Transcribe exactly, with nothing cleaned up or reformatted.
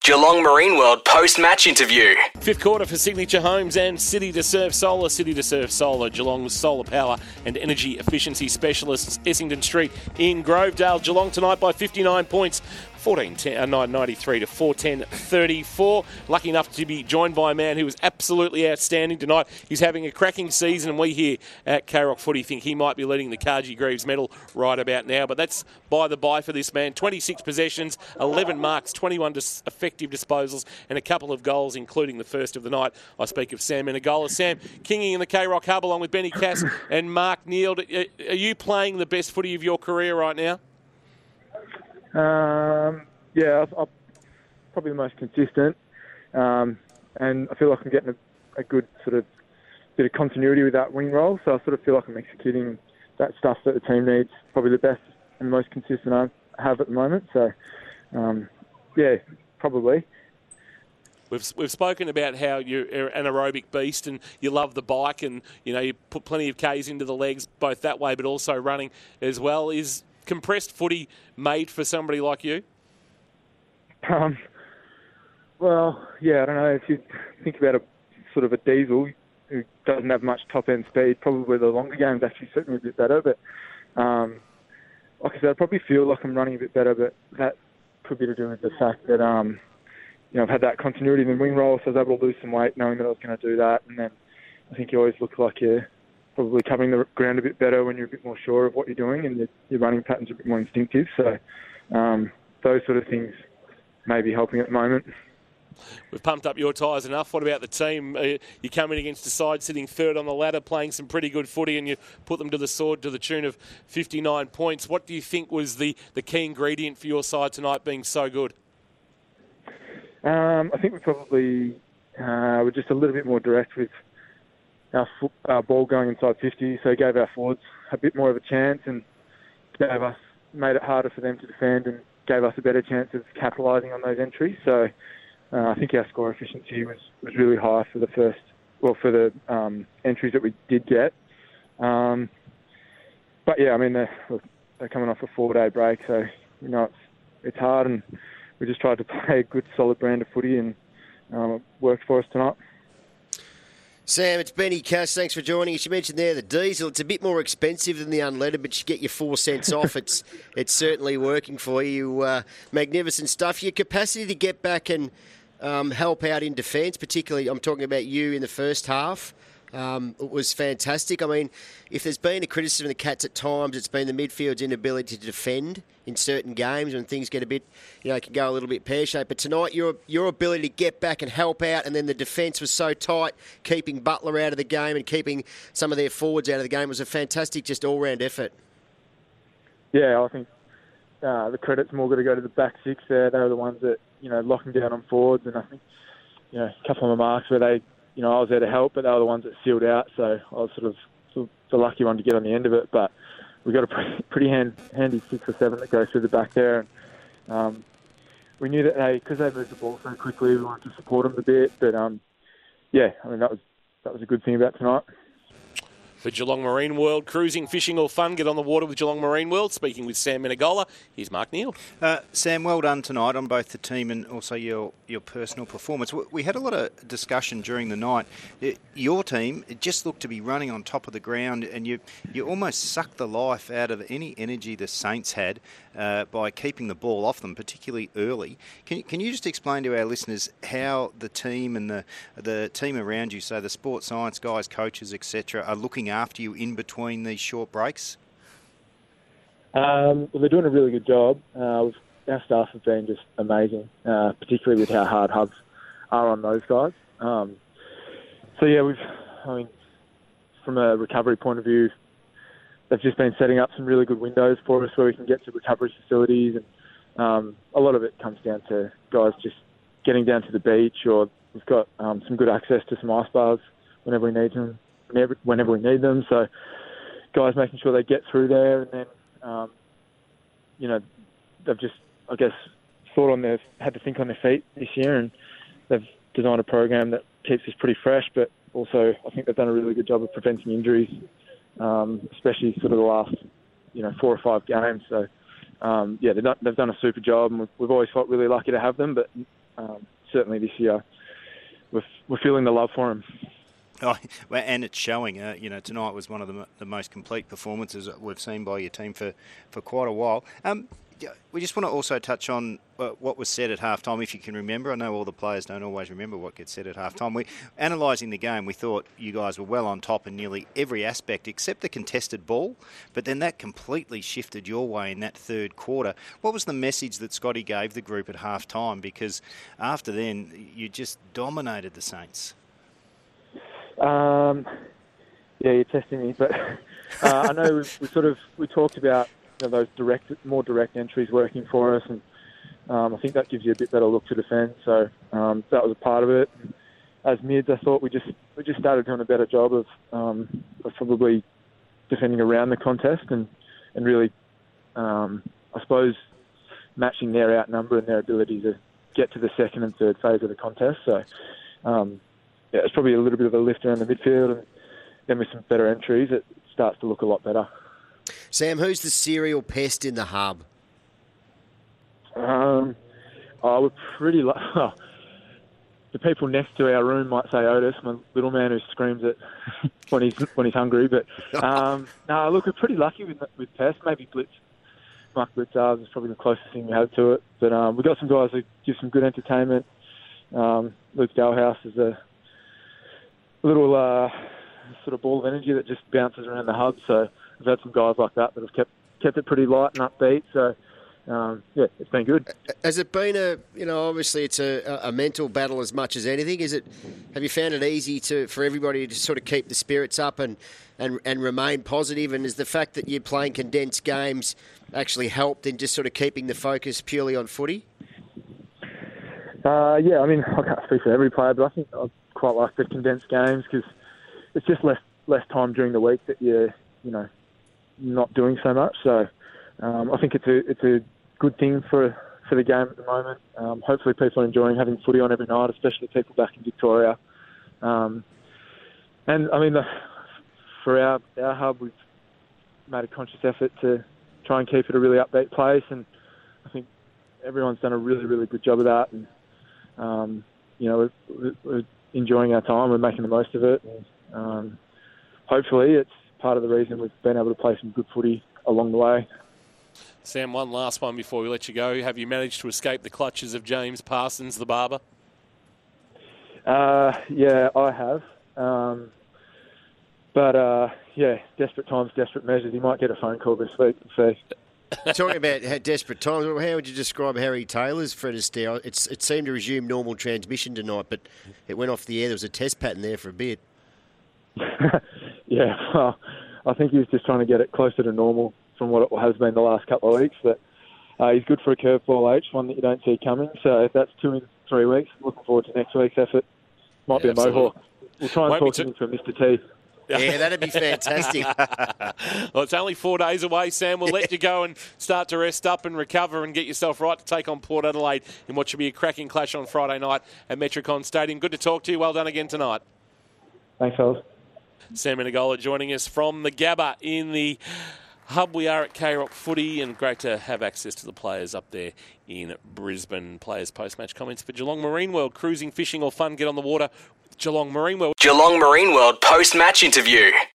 Geelong Marine World post-match interview. Fifth quarter for Signature Homes and City to Serve Solar. City to Serve Solar, Geelong's solar power and energy efficiency specialists. Essington Street in Grovedale. Geelong tonight by fifty-nine points. fourteen ninety-three to four ten thirty-four. Lucky enough to be joined by a man who was absolutely outstanding tonight. He's having a cracking season, and we here at K-Rock Footy think he might be leading the Cargie Greaves medal right about now. But that's by the by for this man. twenty-six possessions, eleven marks, twenty-one dis- effective disposals, and a couple of goals, including the first of the night. I speak of Sam Menegola. Sam, kinging in the K-Rock Hub along with Benny Cass and Mark Neal. Are you playing the best footy of your career right now? Um, yeah, I'm probably the most consistent, um, and I feel like I'm getting a, a good sort of bit of continuity with that wing role. So I sort of feel like I'm executing that stuff that the team needs. Probably the best and most consistent I have at the moment. So, um, yeah, probably. We've we've spoken about how you're an aerobic beast and you love the bike, and you know you put plenty of Ks into the legs both that way, but also running as well. Is compressed footy made for somebody like you? Um, well, yeah, I don't know. If you think about a sort of a diesel who doesn't have much top-end speed, probably the longer games actually suit me a bit better. But um, like I said, I probably feel like I'm running a bit better, but that could be to do with the fact that um, you know I've had that continuity in the wing roll, so I was able to lose some weight knowing that I was going to do that. And then I think you always look like you're probably covering the ground a bit better when you're a bit more sure of what you're doing and your, your running patterns are a bit more instinctive. So um, those sort of things may be helping at the moment. We've pumped up your tyres enough. What about the team? Uh, you come in against a side sitting third on the ladder, playing some pretty good footy, and you put them to the sword to the tune of fifty-nine points. What do you think was the, the key ingredient for your side tonight being so good? Um, I think we probably uh, were just a little bit more direct with our, foot, our ball going inside fifty, so it gave our forwards a bit more of a chance and gave us made it harder for them to defend and gave us a better chance of capitalising on those entries. So uh, I think our score efficiency was, was really high for the first, well, for the um, entries that we did get. Um, but yeah, I mean, they're, they're coming off a four-day break, so you know it's it's hard, and we just tried to play a good, solid brand of footy, and um, it worked for us tonight. Sam, it's Benny Cass. Thanks for joining us. You mentioned there the diesel. It's a bit more expensive than the unleaded, but you get your four cents off. It's it's certainly working for you. Uh, magnificent stuff. Your capacity to get back and um, help out in defence, particularly I'm talking about you in the first half, um, it was fantastic. I mean, if there's been a criticism of the Cats at times, it's been the midfield's inability to defend in certain games when things get a bit, you know, can go a little bit pear-shaped. But tonight, your your ability to get back and help out, and then the defence was so tight, keeping Butler out of the game and keeping some of their forwards out of the game, was a fantastic, just all-round effort. Yeah, I think uh, the credit's more going to go to the back six there. They were the ones that, you know, locking down on forwards, and I think, you know, a couple of the marks where they, you know, I was there to help, but they were the ones that sealed out, so I was sort of, sort of the lucky one to get on the end of it. But we got a pretty, pretty hand, handy six or seven that goes through the back there, and um, we knew that they, because they moved the ball so quickly, we wanted to support them a bit. But um, yeah, I mean that was that was a good thing about tonight. For Geelong Marine World, cruising, fishing or fun, get on the water with Geelong Marine World. Speaking with Sam Menegola, here's Mark Neal. Uh, Sam, well done tonight on both the team and also your, your personal performance. We had a lot of discussion during the night. Your team, it just looked to be running on top of the ground, and you, you almost sucked the life out of any energy the Saints had uh, by keeping the ball off them, particularly early. Can, can you just explain to our listeners how the team and the, the team around you, so the sports science guys, coaches, et cetera, are looking after you in between these short breaks? Um, well, they're doing a really good job. Uh, our staff have been just amazing, uh, particularly with how hard hubs are on those guys. Um, so yeah, we've, I mean, from a recovery point of view, they've just been setting up some really good windows for us where we can get to recovery facilities, and um, a lot of it comes down to guys just getting down to the beach, or we've got um, some good access to some ice bars whenever we need them. Whenever, whenever we need them, so guys making sure they get through there, and then um, you know they've just, I guess, thought on their had to think on their feet this year, and they've designed a program that keeps us pretty fresh, but also I think they've done a really good job of preventing injuries, um, especially sort of the last you know four or five games. So um, yeah, they've done, they've done a super job, and we've, we've always felt really lucky to have them, but um, certainly this year we're, we're feeling the love for him. Oh, well, and it's showing. Uh, you know, tonight was one of the, the most complete performances that we've seen by your team for, for quite a while. Um, we just want to also touch on uh, what was said at halftime, if you can remember. I know all the players don't always remember what gets said at halftime. We, analysing the game, we thought you guys were well on top in nearly every aspect except the contested ball, but then that completely shifted your way in that third quarter. What was the message that Scotty gave the group at halftime? Because after then, you just dominated the Saints. Um, yeah, you're testing me, but uh, I know we, we sort of we talked about you know, those direct, more direct entries working for us, and um, I think that gives you a bit better look to defend. So um, that was a part of it. And as mids, I thought we just we just started doing a better job of, um, of probably defending around the contest and and really, um, I suppose, matching their outnumber and their ability to get to the second and third phase of the contest. So. Um, Yeah, it's probably a little bit of a lift around the midfield, and then with some better entries, it starts to look a lot better. Sam, who's the serial pest in the hub? Um, oh, we're pretty. Lu- oh, the people next to our room might say Otis, my little man who screams it when he's when he's hungry. But um, no, look, we're pretty lucky with with Pest. Maybe Blitz, Mark Blitzars is probably the closest thing we have to it. But um, we've got some guys who give some good entertainment. Um, Luke Dalhouse is a little uh, sort of ball of energy that just bounces around the hub. So we've had some guys like that that have kept kept it pretty light and upbeat. So um, yeah, it's been good. Has it been a you know obviously it's a, a mental battle as much as anything? Is it? Have you found it easy to for everybody to sort of keep the spirits up and and and remain positive? And is the fact that you're playing condensed games actually helped in just sort of keeping the focus purely on footy? Uh, yeah, I mean I can't speak for every player, but I think I quite like the condensed games because it's just less less time during the week that you're you know not doing so much. So um, I think it's a it's a good thing for for the game at the moment. Um, hopefully, people are enjoying having footy on every night, especially people back in Victoria. Um, and I mean, the, for our our hub, we've made a conscious effort to try and keep it a really upbeat place, and I think everyone's done a really really good job of that. And um, you know, we're, we're enjoying our time, we're making the most of it. And, um, hopefully, it's part of the reason we've been able to play some good footy along the way. Sam, one last one before we let you go. Have you managed to escape the clutches of James Parsons, the barber? Uh, yeah, I have. Um, but, uh, yeah, desperate times, desperate measures. You might get a phone call this week and see. Talking about how desperate times, how would you describe Harry Taylor's Fred Astaire? It's, it seemed to resume normal transmission tonight, but it went off the air. There was a test pattern there for a bit. Yeah, well, I think he was just trying to get it closer to normal from what it has been the last couple of weeks. But uh, he's good for a curveball, H, one that you don't see coming. So if that's two in three weeks, I'm looking forward to next week's effort. Might yeah, be a mohawk. We'll try and Won't talk too- him into a Mister T. Yeah, that'd be fantastic. Well, it's only four days away, Sam. We'll let you go and start to rest up and recover and get yourself right to take on Port Adelaide in what should be a cracking clash on Friday night at Metricon Stadium. Good to talk to you. Well done again tonight. Thanks, fellas. Sam Menegola joining us from the Gabba in the hub. We are at K-Rock Footy, and great to have access to the players up there in Brisbane. Players post-match comments for Geelong Marine World. Cruising, fishing or fun, get on the water with Geelong Marine World. Geelong Marine World post-match interview.